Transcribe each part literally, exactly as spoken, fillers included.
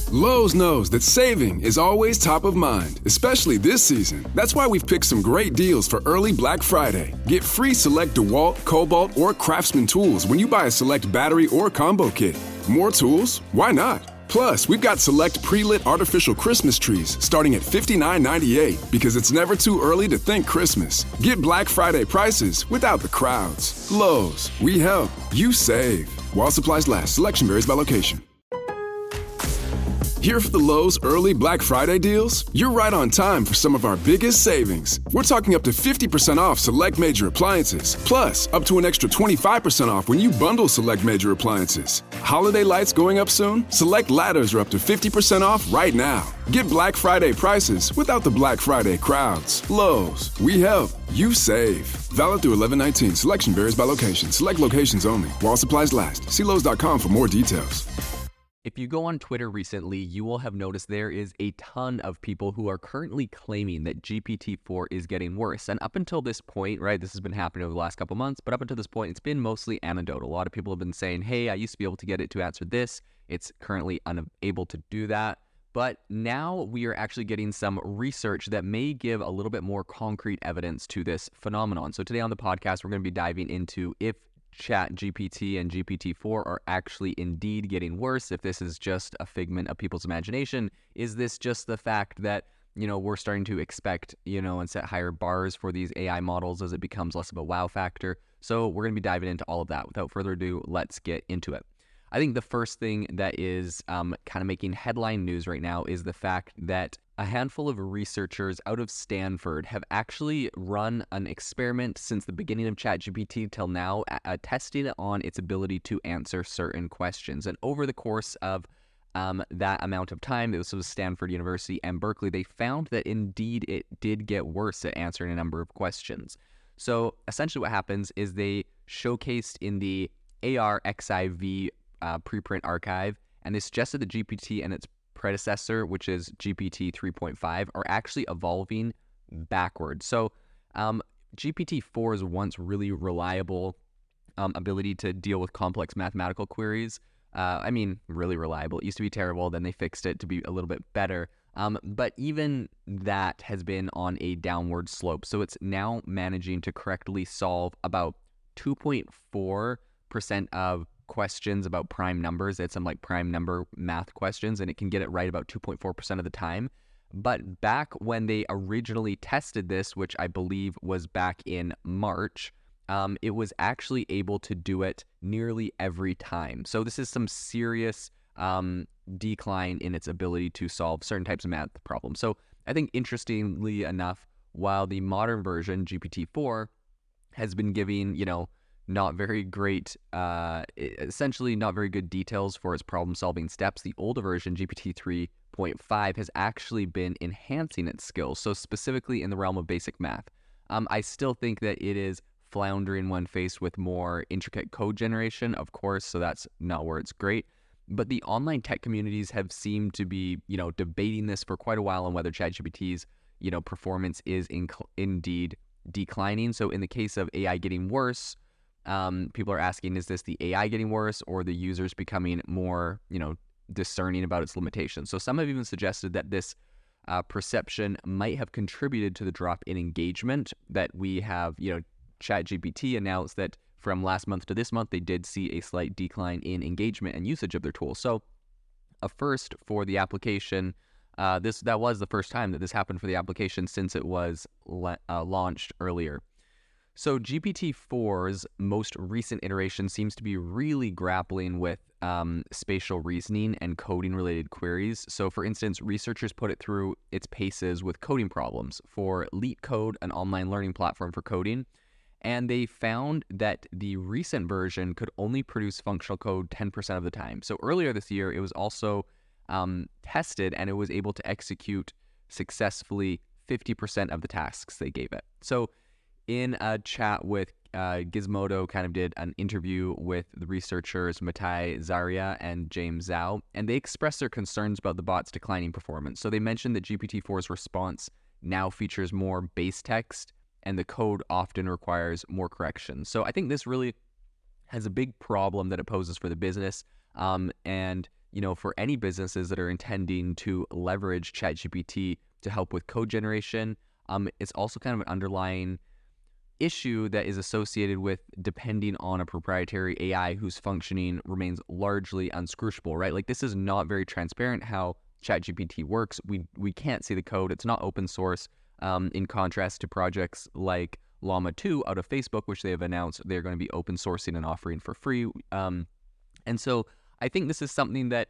Lowe's knows that saving is always top of mind, especially this season. That's why we've picked some great deals for early Black Friday. Get free select DeWalt, Cobalt, or Craftsman tools when you buy a select battery or combo kit. More tools? Why not? Plus, we've got select pre-lit artificial Christmas trees starting at fifty-nine ninety-eight because it's never too early to think Christmas. Get Black Friday prices without the crowds. Lowe's, we help, you save. While supplies last, selection varies by location. Here for the Lowe's early Black Friday deals? You're right on time for some of our biggest savings. We're talking up to fifty percent off select major appliances, plus up to an extra twenty-five percent off when you bundle select major appliances. Holiday lights going up soon? Select ladders are up to fifty percent off right now. Get Black Friday prices without the Black Friday crowds. Lowe's, we help, you save. Valid through eleven nineteen. Selection varies by location. Select locations only. While supplies last. See Lowe's dot com for more details. If you go on Twitter recently, you will have noticed there is a ton of people who are currently claiming that G P T four is getting worse. And up until this point, right, this has been happening over the last couple months, but up until this point, it's been mostly anecdotal. A lot of people have been saying, hey, I used to be able to get it to answer this. It's currently unable to do that. But now we are actually getting some research that may give a little bit more concrete evidence to this phenomenon. So today on the podcast, we're going to be diving into if ChatGPT and G P T four are actually indeed getting worse, if this is just a figment of people's imagination. Is this just the fact that, you know, we're starting to expect, you know, and set higher bars for these A I models as it becomes less of a wow factor? So we're going to be diving into all of that. Without further ado, let's get into it. I think the first thing that is um, kind of making headline news right now is the fact that a handful of researchers out of Stanford have actually run an experiment since the beginning of ChatGPT till now, uh, testing it on its ability to answer certain questions. And over the course of um, that amount of time, this was Stanford University and Berkeley, they found that indeed it did get worse at answering a number of questions. So essentially what happens is they showcased in the A R X I V uh, preprint archive, and they suggested that G P T and its predecessor, which is G P T three point five, are actually evolving backwards. So um, G P T four's once really reliable um, ability to deal with complex mathematical queries, uh, I mean, really reliable. It used to be terrible, then they fixed it to be a little bit better. Um, but even that has been on a downward slope. So it's now managing to correctly solve about two point four percent of questions about prime numbers. It's some like prime number math questions, and it can get it right about two point four percent of the time. But back when they originally tested this, which I believe was back in March, um, it was actually able to do it nearly every time. So this is some serious um, decline in its ability to solve certain types of math problems. So I think interestingly enough, while the modern version, G P T four, has been giving, you know, not very great, uh, essentially not very good details for its problem-solving steps, the older version, G P T three point five, has actually been enhancing its skills, so specifically in the realm of basic math. Um, I still think that it is floundering when faced with more intricate code generation, of course, so that's not where it's great. But the online tech communities have seemed to be, you know, debating this for quite a while on whether ChatGPT's, you know, performance is in, indeed declining. So in the case of A I getting worse, Um, people are asking, is this the A I getting worse or the users becoming more, you know, discerning about its limitations? So some have even suggested that this uh, perception might have contributed to the drop in engagement that we have. You know, ChatGPT announced that from last month to this month, they did see a slight decline in engagement and usage of their tools. So a first for the application. Uh, this that was the first time that this happened for the application since it was le- uh, launched earlier. So G P T four's most recent iteration seems to be really grappling with um, spatial reasoning and coding-related queries. So for instance, researchers put it through its paces with coding problems for LeetCode, an online learning platform for coding, and they found that the recent version could only produce functional code ten percent of the time. So earlier this year, it was also um, tested, and it was able to execute successfully fifty percent of the tasks they gave it. So in a chat with uh, Gizmodo, kind of did an interview with the researchers Matai Zaria and James Zhao, and they expressed their concerns about the bot's declining performance. So they mentioned that G P T four's response now features more base text, and the code often requires more corrections. So I think this really has a big problem that it poses for the business, um, and you know, for any businesses that are intending to leverage ChatGPT to help with code generation, um, it's also kind of an underlying issue that is associated with depending on a proprietary A I whose functioning remains largely unscrutable, right? Like, this is not very transparent how ChatGPT works. We we can't see the code. It's not open source, um, in contrast to projects like Llama two out of Facebook, which they have announced they're going to be open sourcing and offering for free. Um, and so I think this is something that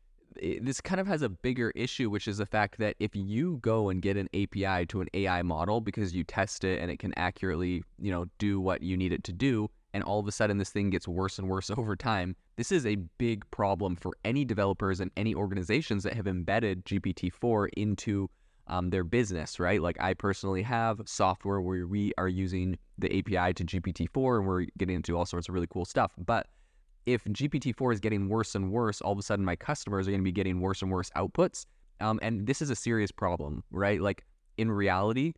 this kind of has a bigger issue, which is the fact that if you go and get an A P I to an A I model because you test it and it can accurately, you know, do what you need it to do, and all of a sudden this thing gets worse and worse over time, this is a big problem for any developers and any organizations that have embedded G P T four into um, their business, right? Like, I personally have software where we are using the A P I to G P T four and we're getting into all sorts of really cool stuff. But if G P T four is getting worse and worse, all of a sudden my customers are going to be getting worse and worse outputs. Um, and this is a serious problem, right? Like, in reality,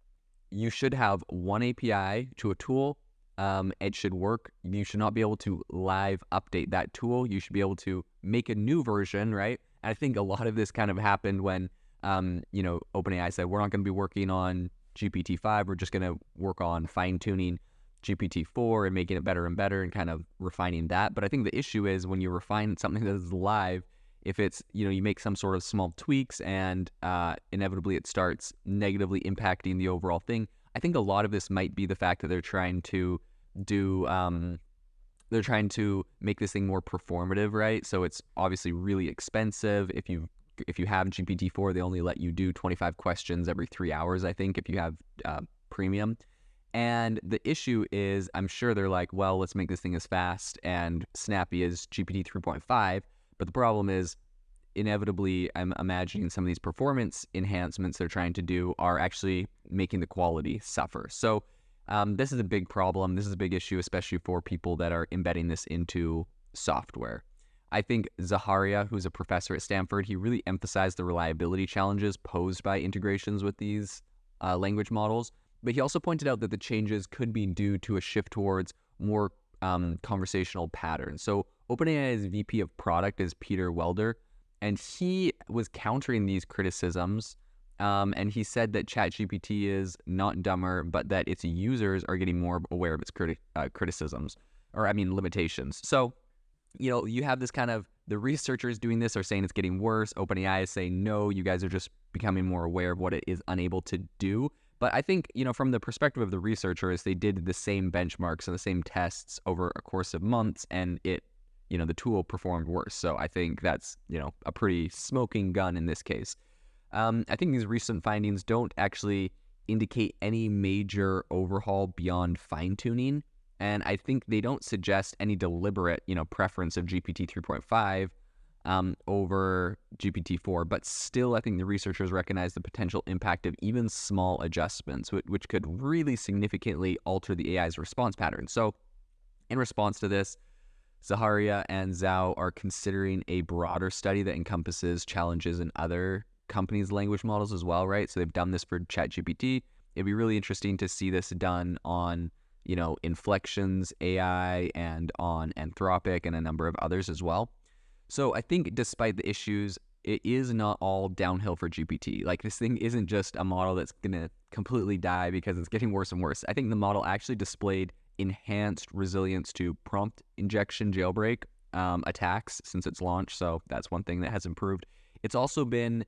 you should have one A P I to a tool. Um, it should work. You should not be able to live update that tool. You should be able to make a new version, right? And I think a lot of this kind of happened when, um, you know, OpenAI said, we're not going to be working on G P T five. We're just going to work on fine-tuning G P T four and making it better and better and kind of refining that. But I think the issue is when you refine something that is live, if it's, you know, you make some sort of small tweaks and uh, inevitably it starts negatively impacting the overall thing. I think a lot of this might be the fact that they're trying to do, um, they're trying to make this thing more performative, right? So it's obviously really expensive. If you if you have G P T four, they only let you do twenty-five questions every three hours, I think, if you have uh, premium. And the issue is, I'm sure they're like, well, let's make this thing as fast and snappy as G P T three point five. But the problem is, inevitably, I'm imagining some of these performance enhancements they're trying to do are actually making the quality suffer. So um, this is a big problem. This is a big issue, especially for people that are embedding this into software. I think Zaharia, who's a professor at Stanford, he really emphasized the reliability challenges posed by integrations with these uh, language models. But he also pointed out that the changes could be due to a shift towards more um, conversational patterns. So OpenAI's V P of product is Peter Welder, and he was countering these criticisms. Um, and he said that ChatGPT is not dumber, but that its users are getting more aware of its criti- uh, criticisms, or I mean limitations. So, you know, you have this kind of, the researchers doing this are saying it's getting worse. OpenAI is saying, no, you guys are just becoming more aware of what it is unable to do. But I think, you know, from the perspective of the researchers, they did the same benchmarks and the same tests over a course of months, and it, you know, the tool performed worse. So I think that's, you know, a pretty smoking gun in this case. Um, I think these recent findings don't actually indicate any major overhaul beyond fine-tuning, and I think they don't suggest any deliberate, you know, preference of G P T three point five Um, over G P T four, but still I think the researchers recognize the potential impact of even small adjustments, which, which could really significantly alter the A I's response pattern. So in response to this, Zaharia and Zhao are considering a broader study that encompasses challenges in other companies' language models as well, right? So they've done this for ChatGPT. It'd be really interesting to see this done on, you know, Inflections A I and on Anthropic and a number of others as well. So I think despite the issues, it is not all downhill for G P T. Like, this thing isn't just a model that's going to completely die because it's getting worse and worse. I think the model actually displayed enhanced resilience to prompt injection jailbreak um, attacks since its launch. So that's one thing that has improved. It's also been,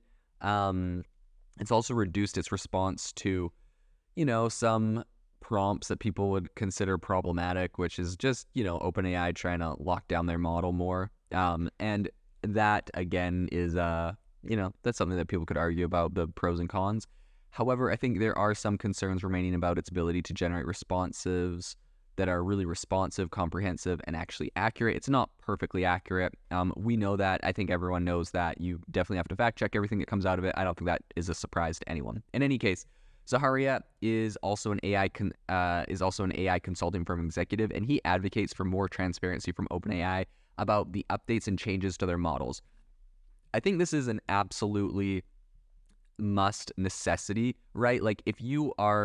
um, it's also reduced its response to, you know, some prompts that people would consider problematic, which is just, you know, OpenAI trying to lock down their model more. Um, and that, again, is, uh, you know, that's something that people could argue about the pros and cons. However, I think there are some concerns remaining about its ability to generate responsives that are really responsive, comprehensive, and actually accurate. It's not perfectly accurate. Um, we know that. I think everyone knows that. You definitely have to fact check everything that comes out of it. I don't think that is a surprise to anyone. In any case, Zaharia is also an A I con- uh, is also an A I consulting firm executive, and he advocates for more transparency from OpenAI about the updates and changes to their models. I think this is an absolutely must necessity, right? Like, if you are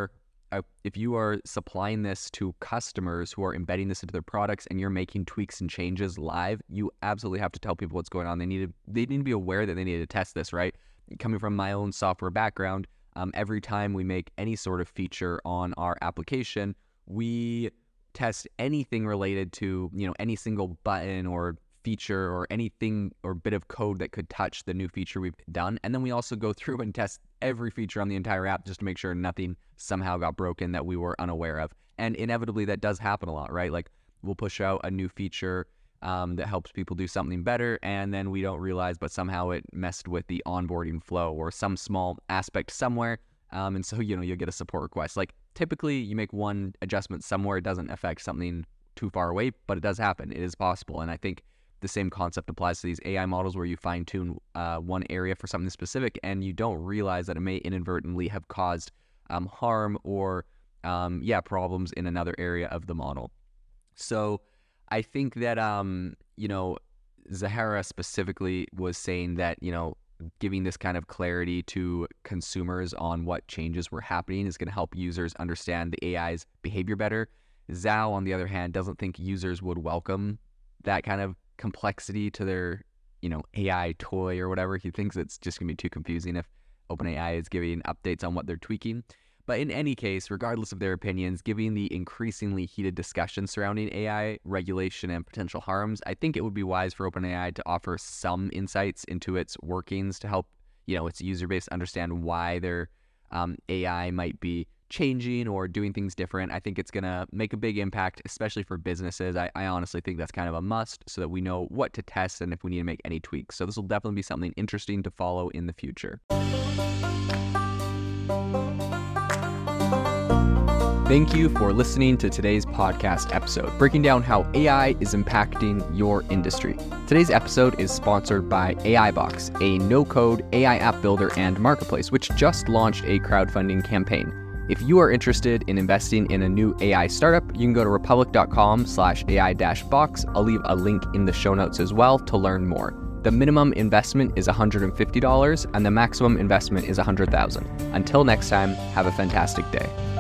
uh, if you are supplying this to customers who are embedding this into their products and you're making tweaks and changes live, you absolutely have to tell people what's going on. They need to, they need to be aware that they need to test this, right? Coming from my own software background, um, every time we make any sort of feature on our application, we test anything related to, you know, any single button or feature or anything or bit of code that could touch the new feature we've done. And then we also go through and test every feature on the entire app just to make sure nothing somehow got broken that we were unaware of. And inevitably that does happen a lot, right? Like we'll push out a new feature um, that helps people do something better, and then we don't realize, but somehow it messed with the onboarding flow or some small aspect somewhere. Um, and so, you know, you'll get a support request. Like typically you make one adjustment somewhere, it doesn't affect something too far away, but it does happen. It is possible. And I think the same concept applies to these A I models where you fine tune uh, one area for something specific and you don't realize that it may inadvertently have caused um, harm or, um, yeah, problems in another area of the model. So I think that, um, you know, Zahara specifically was saying that, you know, giving this kind of clarity to consumers on what changes were happening is going to help users understand the A I's behavior better. Zhao, on the other hand, doesn't think users would welcome that kind of complexity to their, you know, A I toy or whatever. He thinks it's just going to be too confusing if OpenAI is giving updates on what they're tweaking. But in any case, regardless of their opinions, given the increasingly heated discussion surrounding A I regulation and potential harms, I think it would be wise for OpenAI to offer some insights into its workings to help, you know, its user base understand why their um, A I might be changing or doing things different. I think it's going to make a big impact, especially for businesses. I, I honestly think that's kind of a must so that we know what to test and if we need to make any tweaks. So this will definitely be something interesting to follow in the future. Thank you for listening to today's podcast episode, breaking down how A I is impacting your industry. Today's episode is sponsored by AIbox, a no-code A I app builder and marketplace, which just launched a crowdfunding campaign. If you are interested in investing in a new A I startup, you can go to republic.com slash AI dash box. I'll leave a link in the show notes as well to learn more. The minimum investment is one hundred fifty dollars and the maximum investment is one hundred thousand dollars. Until next time, have a fantastic day.